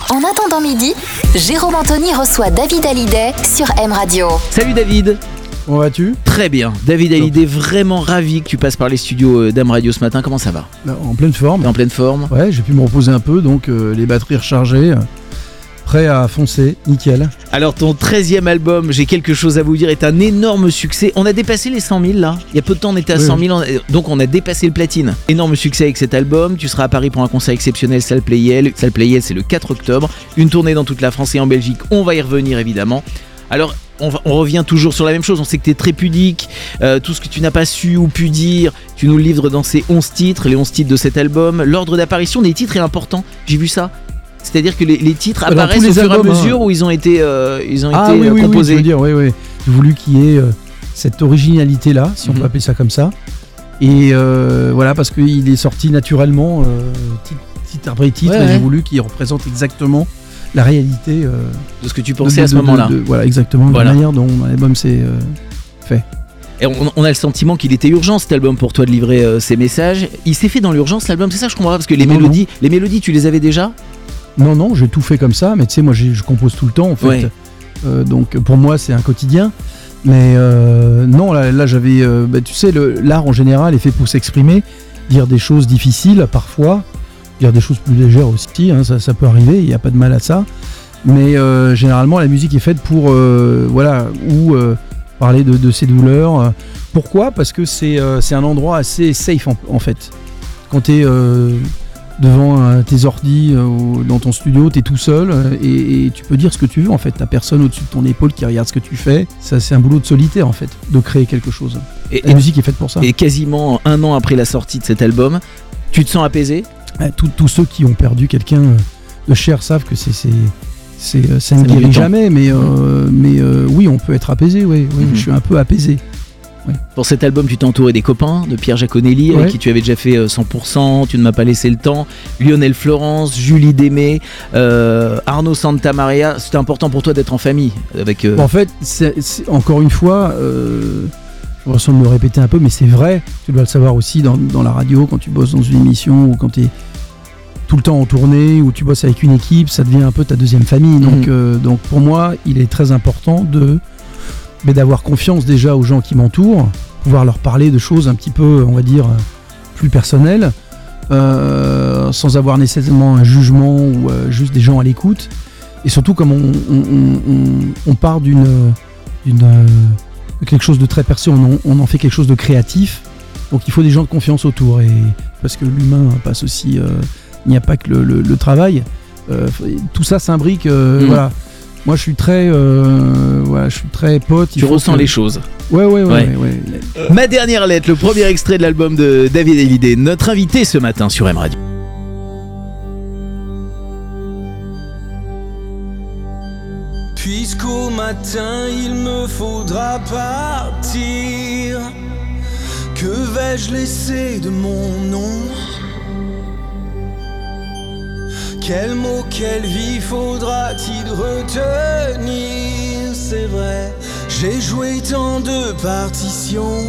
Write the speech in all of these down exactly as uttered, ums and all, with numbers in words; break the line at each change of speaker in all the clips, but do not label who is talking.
En attendant midi, Jérôme Anthony reçoit David Hallyday sur M Radio.
Salut David.
Comment vas-tu ?
Très bien. David Hallyday, vraiment ravi que tu passes par les studios d'M Radio ce matin. Comment ça va ?
En pleine forme.
En pleine forme.
Ouais, j'ai pu me reposer un peu, donc euh, les batteries rechargées, euh, prêt à foncer, nickel.
Alors ton treizième album, j'ai quelque chose à vous dire, est un énorme succès. On a dépassé les cent mille là. Il y a peu de temps on était à oui, cent mille, oui. Donc on a dépassé le platine. Énorme succès avec cet album. Tu seras à Paris pour un concert exceptionnel, Salle Playel. Salle Playel, c'est le quatre octobre. Une tournée dans toute la France et en Belgique. On va y revenir évidemment. Alors on, va, on revient toujours sur la même chose. On sait que tu es très pudique. Euh, tout ce que tu n'as pas su ou pu dire, tu nous le livres dans ces onze titres, les onze titres de cet album. L'ordre d'apparition des titres est important. J'ai vu ça. C'est-à-dire que les, les titres Alors, apparaissent les au fur et à mesure hein. où ils ont été, euh, ils ont
ah,
été
oui,
euh,
oui,
composés.
Oui, je veux dire, oui, oui. J'ai voulu qu'il y ait euh, cette originalité-là, si mm-hmm. on peut appeler ça comme ça. Et euh, voilà, parce qu'il est sorti naturellement, euh, titre, titre après titre, ouais, et ouais. j'ai voulu qu'il représente exactement la réalité euh,
de ce que tu pensais
de,
à ce
de,
moment-là.
De, de, voilà, exactement, voilà. la manière dont l'album s'est euh, fait.
Et on, on a le sentiment qu'il était urgent cet album pour toi de livrer euh, ces messages. Il s'est fait dans l'urgence l'album, c'est ça je comprends pas, parce que les non, mélodies, non. les mélodies, tu les avais déjà ?
Non, non, j'ai tout fait comme ça, mais tu sais, moi je compose tout le temps en fait. Ouais. Euh, donc pour moi c'est un quotidien. Mais euh, non, là, là j'avais. Euh, bah, tu sais, le, l'art en général est fait pour s'exprimer, dire des choses difficiles parfois, dire des choses plus légères aussi, hein, ça, ça peut arriver, il n'y a pas de mal à ça. Mais euh, généralement la musique est faite pour. Euh, voilà, ou euh, parler de, de ses douleurs. Pourquoi ? Parce que c'est, euh, c'est un endroit assez safe en, en fait. Quand t'es. Euh, devant euh, tes ordis euh, dans ton studio, t'es tout seul euh, et, et tu peux dire ce que tu veux en fait, t'as personne au-dessus de ton épaule qui regarde ce que tu fais. Ça, c'est un boulot de solitaire en fait, de créer quelque chose. Et, la et, musique est faite pour ça.
Et quasiment un an après la sortie de cet album, tu te sens apaisé ?
euh, Tous ceux qui ont perdu quelqu'un de cher savent que c'est, c'est, c'est, ça ne guérit jamais, mais, euh, mais euh, oui, on peut être apaisé, oui, oui mm-hmm. je suis un peu apaisé. Ouais.
Pour cet album, tu t'es entouré des copains, de Pierre Jaconelli, ouais. avec qui tu avais déjà fait cent pour cent, Tu ne m'as pas laissé le temps, Lionel Florence, Julie Démé, euh, Arnaud Santamaria. C'était important pour toi d'être en famille avec. Euh...
En fait, c'est, c'est, encore une fois, euh, je ressens de me répéter un peu, mais c'est vrai. Tu dois le savoir aussi dans, dans la radio, quand tu bosses dans une émission ou quand tu es tout le temps en tournée ou tu bosses avec une équipe, ça devient un peu ta deuxième famille. Donc, mmh. euh, donc pour moi, il est très important de mais d'avoir confiance déjà aux gens qui m'entourent, pouvoir leur parler de choses un petit peu, on va dire, plus personnelles, euh, sans avoir nécessairement un jugement ou euh, juste des gens à l'écoute. Et surtout, comme on, on, on, on part d'une, d'une, de quelque chose de très perso, on, on en fait quelque chose de créatif. Donc il faut des gens de confiance autour. Et parce que l'humain passe aussi, euh, il n'y a pas que le, le, le travail. Euh, tout ça s'imbrique, euh, mmh. voilà. Moi, je suis très, euh, voilà, je suis très pote.
Tu ressens que... les choses.
Ouais, ouais, ouais. ouais.
ouais, ouais. Ma dernière lettre, le premier extrait de l'album de David Hallyday, notre invité ce matin sur M Radio.
Puisqu'au matin il me faudra partir, que vais-je laisser de mon nom ? Quel mot, quelle vie faudra-t-il retenir ? C'est vrai, j'ai joué tant de partitions.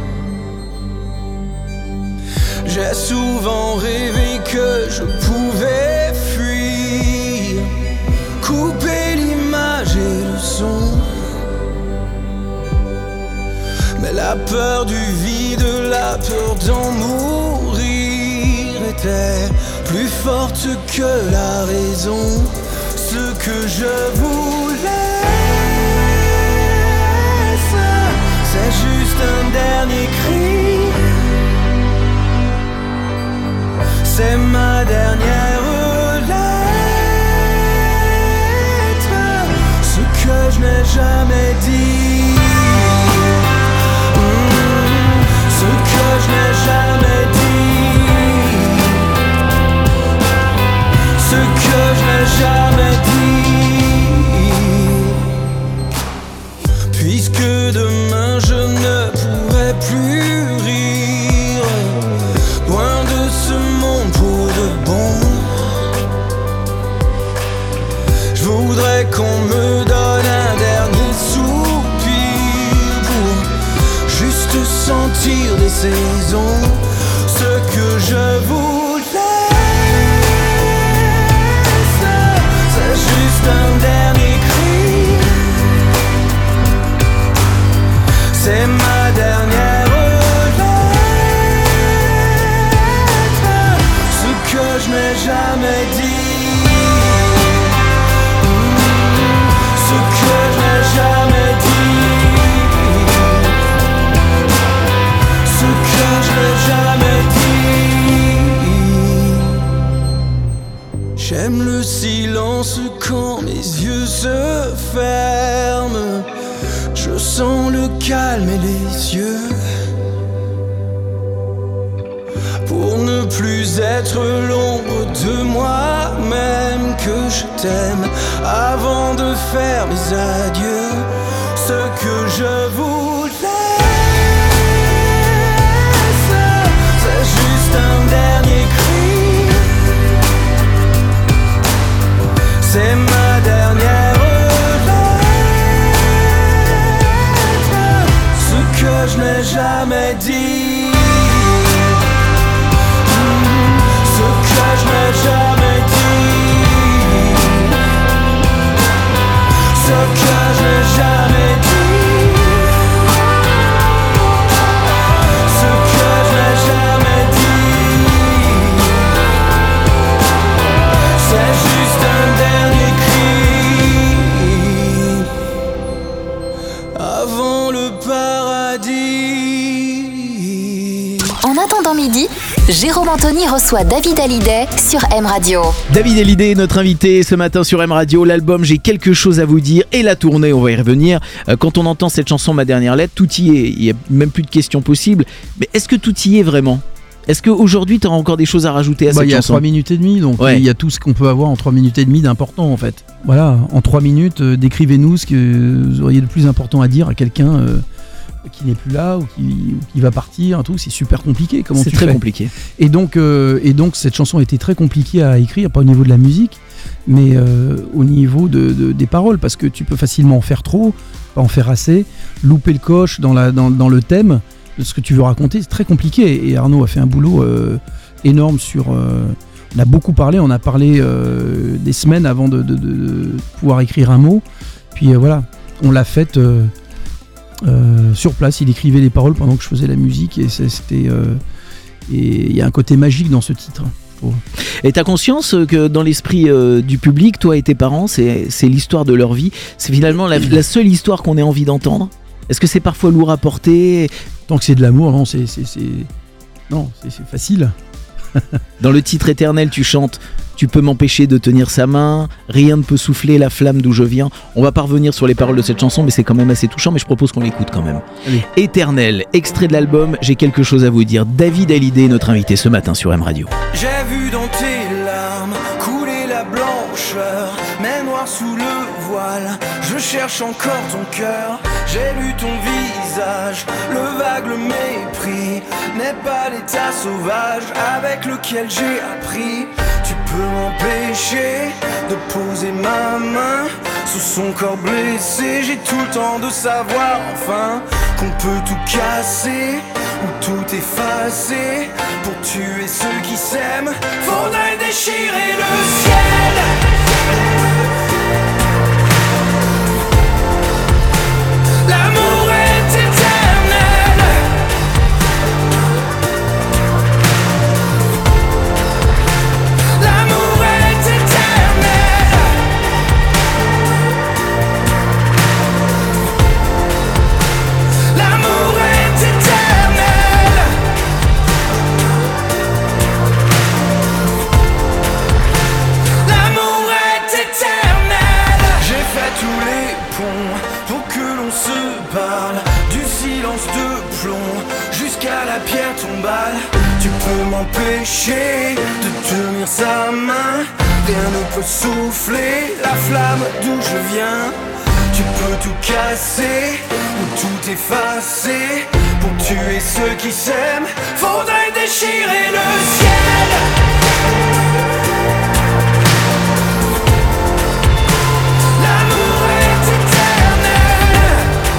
J'ai souvent rêvé que je pouvais fuir, couper l'image et le son. Mais la peur du vide, la peur d'en mourir était plus forte que la raison. Ce que je voulais, c'est juste un dernier cri. C'est ma dernière lettre. Ce que je n'ai jamais dit, mmh, ce que je n'ai jamais dit, ce que je n'ai jamais dit. Puisque demain je ne pourrai plus rire, loin de ce monde pour de bon, je voudrais qu'on me donne un dernier soupir pour juste sentir des saisons. Ce que je voulais, silence quand mes yeux se ferment. Je sens le calme et les yeux. Pour ne plus être l'ombre de moi-même, que je t'aime avant de faire mes adieux. Ce que je vous laisse, c'est juste un dernier cri. C'est ma dernière lettre, ce que je n'ai jamais dit. Que je n'ai jamais dit, ce que je n'ai jamais dit, ce que je n'ai jamais dit, c'est juste un dernier cri avant le paradis.
En attendant midi, Jérôme Anthony reçoit David Hallyday sur M Radio.
David Hallyday est notre invité ce matin sur M Radio. L'album J'ai quelque chose à vous dire et la tournée, on va y revenir. Quand on entend cette chanson Ma dernière lettre, tout y est. Il n'y a même plus de questions possibles. Mais est-ce que tout y est vraiment ? Est-ce qu'aujourd'hui tu auras encore des choses à rajouter à
bah,
cette
y a
chanson ?
trois minutes et demie, donc il ouais. y a tout ce qu'on peut avoir en trois minutes et demie d'important en fait. Voilà, en trois minutes, euh, décrivez-nous ce que vous auriez de plus important à dire à quelqu'un euh, qui n'est plus là ou qui, ou qui va partir, tout, c'est super compliqué. Comment
c'est
tu
très
fais
compliqué.
Et donc, euh, et donc cette chanson a été très compliquée à écrire, pas au niveau de la musique, mais euh, au niveau de, de, des paroles, parce que tu peux facilement en faire trop, pas en faire assez, louper le coche dans, la, dans, dans le thème de ce que tu veux raconter, c'est très compliqué. Et Arnaud a fait un boulot euh, énorme sur... Euh, on a beaucoup parlé, on a parlé euh, des semaines avant de, de, de pouvoir écrire un mot, puis euh, voilà, on l'a fait... Euh, Euh, sur place, il écrivait les paroles pendant que je faisais la musique et c'était euh, et il y a un côté magique dans ce titre. Oh.
Et t'as conscience que dans l'esprit euh, du public, toi et tes parents, c'est, c'est l'histoire de leur vie, c'est finalement la, la seule histoire qu'on ait envie d'entendre. Est-ce que c'est parfois lourd à porter ?
Tant que c'est de l'amour, non, c'est, c'est, c'est... Non, c'est, c'est facile.
Dans le titre Éternel, tu chantes « Tu peux m'empêcher de tenir sa main, rien ne peut souffler la flamme d'où je viens ». On va pas revenir sur les paroles de cette chanson, mais c'est quand même assez touchant, mais je propose qu'on l'écoute quand même.
Allez.
Éternel, extrait de l'album, j'ai quelque chose à vous dire. David Hallyday, notre invité ce matin sur M Radio.
J'ai vu dans tes larmes couler la blancheur, mais noir sous le voile, je cherche encore ton cœur. J'ai lu ton visage, le vague, le mépris n'est pas l'état sauvage avec lequel j'ai appris. Tu peux m'empêcher de poser ma main sous son corps blessé. J'ai tout le temps de savoir enfin qu'on peut tout casser ou tout effacer pour tuer ceux qui s'aiment. Faudrait déchirer le ciel. L'amour est éternel. L'amour est éternel. L'amour est éternel. L'amour est éternel. J'ai fait tous les ponts pour que l'on se parle, du silence de plomb jusqu'à la pierre tombale. Tu peux m'empêcher de tenir sa main, rien ne peut souffler la flamme d'où je viens. Tu peux tout casser ou tout effacer pour tuer ceux qui s'aiment. Faudrait déchirer le ciel. L'amour est éternel.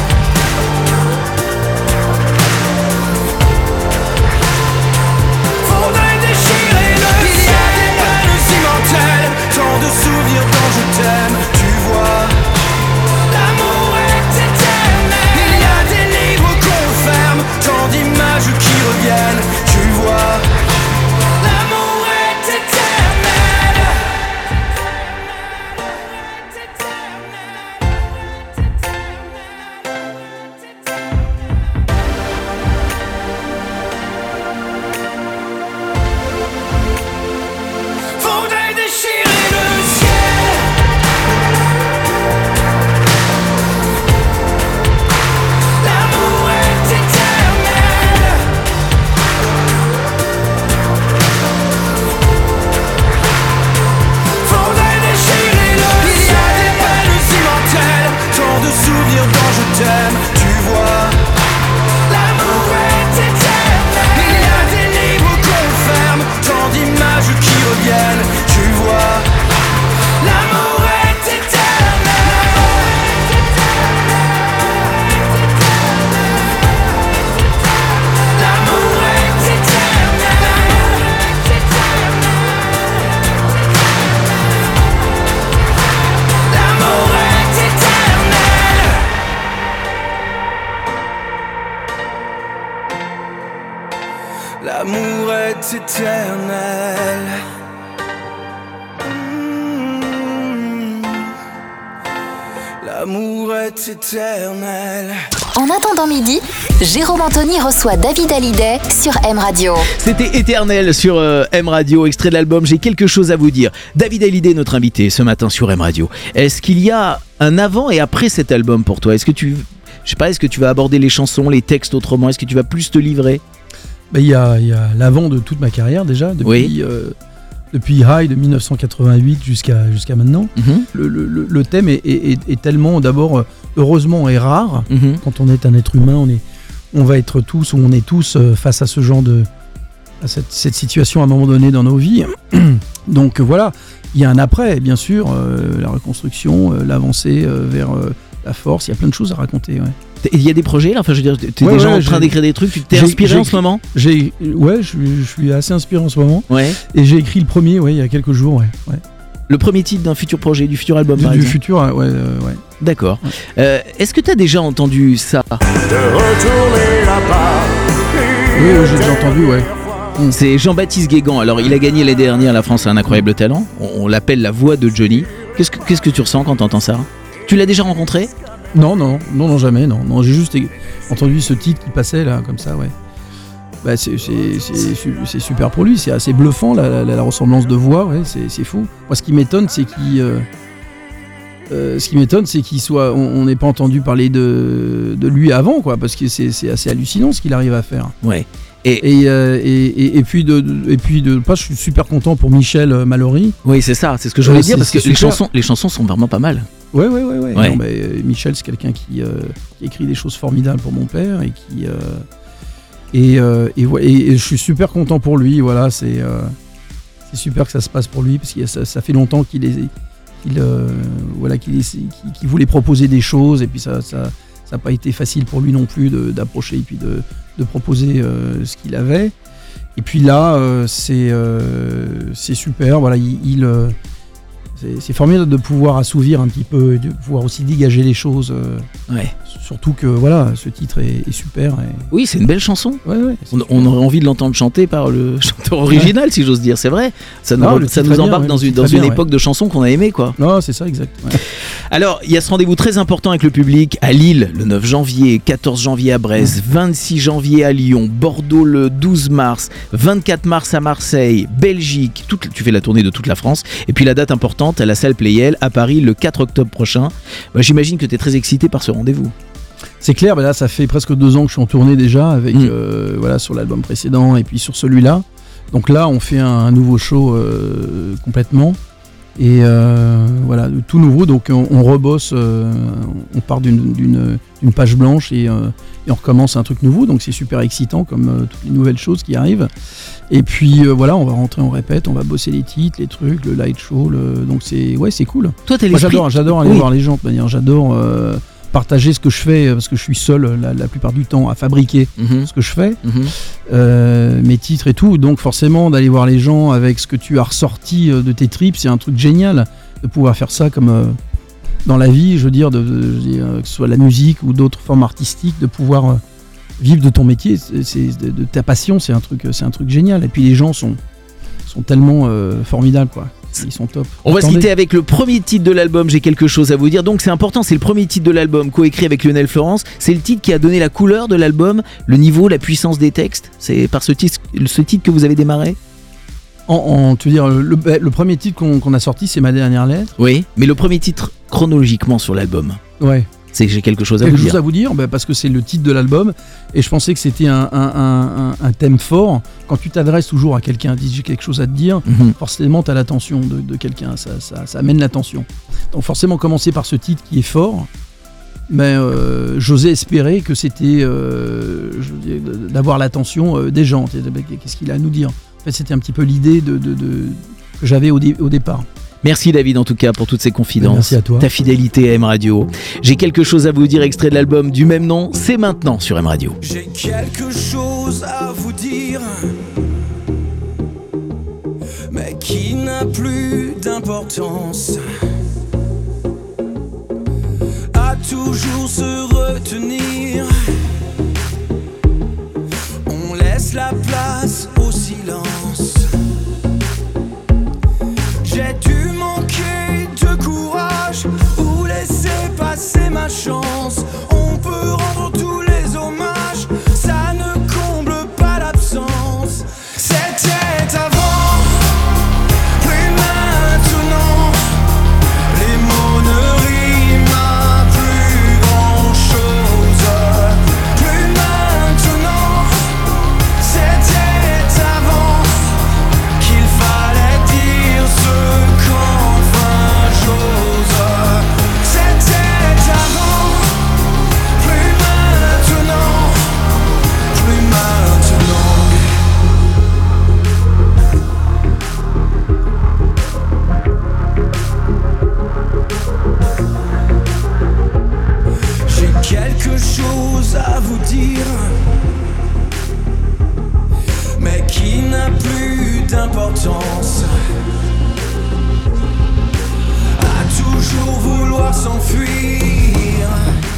Faudrait déchirer le ciel. Il y a des peines immortelles, tant de souvenirs dont je t'aime. Tu vois, l'amour est éternel. Il y a des livres qu'on ferme, tant d'images qui reviennent. Tu vois, l'amour est éternel.
En attendant midi, Jérôme Anthony reçoit David Hallyday sur M Radio.
C'était Éternel sur euh, M Radio, extrait de l'album J'ai quelque chose à vous dire. David Hallyday, notre invité ce matin sur M Radio. Est-ce qu'il y a un avant et après cet album pour toi ? Est-ce que tu, je sais pas, est-ce que tu vas aborder les chansons, les textes autrement ? Est-ce que tu vas plus te livrer ?
Ben, il y a, il y a l'avant de toute ma carrière déjà, depuis,
Oui.
euh, depuis High de dix-neuf cent quatre-vingt-huit jusqu'à, jusqu'à maintenant.
Mmh.
Le, le- le thème est, est- est tellement, d'abord, heureusement, est rare.
Mmh.
Quand on est un être humain, on, est, on va être tous, ou on est tous euh, face à ce genre de... à cette, cette situation à un moment donné dans nos vies. Donc euh, voilà, il y a un après, bien sûr, euh, la reconstruction, euh, l'avancée euh, vers euh, la force, il y a plein de choses à raconter. Ouais.
Il y a des projets là, enfin je veux dire, t'es
Ouais,
déjà
ouais,
en train
j'ai-
d'écrire des trucs, tu t'es
j'ai-
inspiré
j'ai
en ce
écrit-
moment ?
J'ai, ouais, je, suis- je suis assez inspiré en ce moment.
Ouais.
Et j'ai écrit le premier, ouais, il y a quelques jours, ouais. ouais.
Le premier titre d'un futur projet, du futur album
Du,
par
du
exemple.
futur, ouais, euh, ouais.
D'accord. Euh, est-ce que t'as déjà entendu ça ?
Oui, oui, j'ai déjà entendu, ouais.
C'est Jean-Baptiste Guégan. Alors, il a gagné l'année dernière La France a un incroyable talent. On, on l'appelle la voix de Johnny. Qu'est-ce que, qu'est-ce que tu ressens quand t'entends ça ? Tu l'as déjà rencontré ?
Non, non, non, non, jamais, non. non j'ai juste é- entendu ce titre qui passait là, comme ça, ouais. Bah, c'est, c'est, c'est, su- c'est super pour lui, c'est assez bluffant la, la- la ressemblance de voix, ouais, c'est, c'est fou. Moi, ce qui m'étonne, c'est qu'il, euh, euh, ce qui m'étonne, c'est qu'il soit, on n'ait pas entendu parler de, de lui avant, quoi, parce que c'est, c'est assez hallucinant ce qu'il arrive à faire.
Ouais.
Et, euh, et, et, et puis de, de- et puis de, pas, je suis super content pour Michel euh, Mallory.
Oui, c'est ça, c'est ce que je voulais
Ouais,
dire,
c'est-
parce que
c'est
les
super.
chansons, les chansons sont vraiment pas mal.
Ouais, ouais, ouais, ouais.
Ouais.
Non, mais, euh, Michel, c'est quelqu'un qui, euh, qui écrit des choses formidables pour mon père et qui euh, et, euh, et, ouais, et- et je suis super content pour lui. Voilà, c'est euh, c'est super que ça se passe pour lui parce que ça, ça fait longtemps qu'il est qu'il euh, voilà qu'il, est- qu'il- qu'il voulait proposer des choses et puis ça ça ça n'a pas été facile pour lui non plus de, d'approcher et puis de, de proposer euh, ce qu'il avait. Et puis là, euh, c'est euh, c'est super. Voilà, il, il, euh, c'est, c'est formidable de pouvoir assouvir un petit peu et de pouvoir aussi dégager les choses. euh,
Ouais.
Surtout que voilà, ce titre est, est super. Et...
Oui, c'est une belle chanson.
Ouais, ouais, c'est
On,
super.
on aurait envie de l'entendre chanter par le chanteur original, si j'ose dire. C'est vrai. Ça nous,
Ah, le
ça
titre
nous
est
embarque
bien,
dans
ouais,
une,
le
dans
titre est
une
bien,
époque de chansons qu'on a aimé, quoi.
Non, c'est ça, exact. Ouais.
Alors, il y a ce rendez-vous très important avec le public à Lille le neuf janvier, quatorze janvier à Brest, vingt-six janvier à Lyon, Bordeaux le douze mars, vingt-quatre mars à Marseille, Belgique, toute, tu fais la tournée de toute la France, et puis la date importante à la salle Playel à Paris le quatre octobre prochain. Bah, j'imagine que tu es très excité par ce rendez-vous.
C'est clair, bah là, ça fait presque deux ans que je suis en tournée déjà avec
Mm.
euh, voilà sur l'album précédent et puis sur celui-là. Donc là, on fait un, un nouveau show euh, complètement et euh, voilà, tout nouveau. Donc on, on rebosse, euh, on part d'une, d'une, d'une page blanche et, euh, et on recommence un truc nouveau. Donc c'est super excitant comme euh, toutes les nouvelles choses qui arrivent. Et puis euh, voilà, on va rentrer, on répète, on va bosser les titres, les trucs, le light show. Le... Donc c'est ouais, c'est cool.
Toi, t'as
Moi,
l'esprit...
j'adore, j'adore aller
Oui.
voir les gens de toute manière. J'adore euh, partager ce que je fais parce que je suis seul la, la plupart du temps à fabriquer
Mhm,
ce que je fais,
mhm.
euh, mes titres et tout. Donc forcément d'aller voir les gens avec ce que tu as ressorti euh, de tes tripes, c'est un truc génial de pouvoir faire ça comme euh, dans la vie, je veux dire, de, de- je veux dire, que ce soit la musique ou d'autres formes artistiques, de pouvoir euh, vivre de ton métier, c'est, c'est- de, de ta passion, c'est un truc, c'est un truc génial. Et puis les gens sont sont tellement euh, formidables, quoi. Ils sont top.
On va se
Attendez.
quitter avec le premier titre de l'album, J'ai quelque chose à vous dire. Donc c'est important, c'est le premier titre de l'album, coécrit avec Lionel Florence. C'est le titre qui a donné la couleur de l'album, le niveau, la puissance des textes. C'est par ce titre, ce titre que vous avez démarré ?
En, en- tu veux dire, le, le- le premier titre qu'on, qu'on a sorti, c'est Ma dernière lettre.
Oui. Mais le premier titre chronologiquement sur l'album,
Ouais.
c'est J'ai quelque chose à
Quelque
vous
chose
dire.
à vous dire, bah, parce que c'est le titre de l'album, et je pensais que c'était un, un- un- un- un thème fort. Quand tu t'adresses toujours à quelqu'un, dis j'ai quelque chose à te dire,
Mhm.
forcément tu as l'attention de, de quelqu'un, ça, ça- ça amène l'attention. Donc forcément commencer par ce titre qui est fort, mais euh, j'osais espérer que c'était euh, je veux dire, d'avoir l'attention euh, des gens. Qu'est-ce qu'il a à nous dire ? En fait, c'était un petit peu l'idée de, de- de- que j'avais au, dé- au départ.
Merci David en tout cas pour toutes ces confidences.
Merci à toi.
Ta fidélité à M Radio. J'ai quelque chose à vous dire, extrait de l'album du même nom, c'est maintenant sur M Radio.
J'ai quelque chose à vous dire, mais qui n'a plus d'importance. À toujours se retenir, on laisse la place au silence. J'ai dû manquer de courage ou laisser passer ma chance. s'enfuir.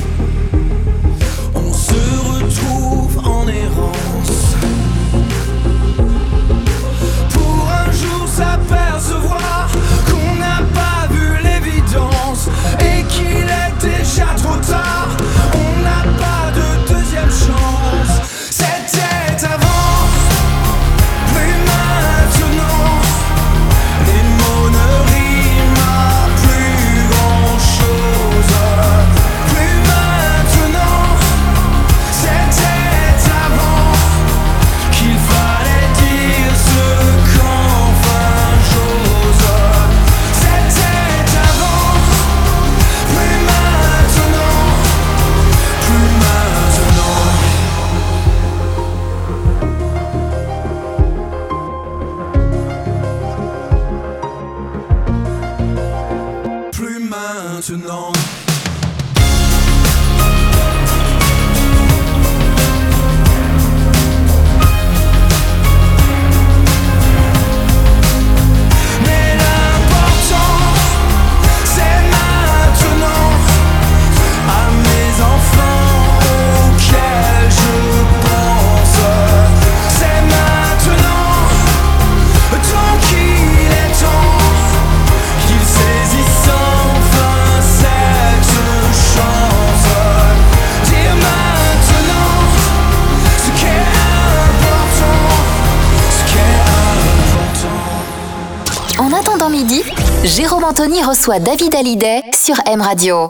On se retrouve en errance pour un jour s'apercevoir qu'on n'a pas vu l'évidence et qu'il est déjà trop tard. On n'a pas de deuxième chance. C'était avant, plus maintenant. Les mots ne riment à plus grand chose. Plus maintenant. C'était avant qu'il fallait dire ce qu'enfin j'ose. C'était avant, plus maintenant. Plus maintenant. Plus maintenant. Mais l'important, c'est maintenant. À mes enfants auxquels je pense. C'est maintenant. Tant qu'il est temps qu'ils saisissent enfin cette chance. Dire maintenant ce qui est important. Ce qui est important.
En attendant midi, Jérôme Anthony reçoit David Hallyday sur M Radio.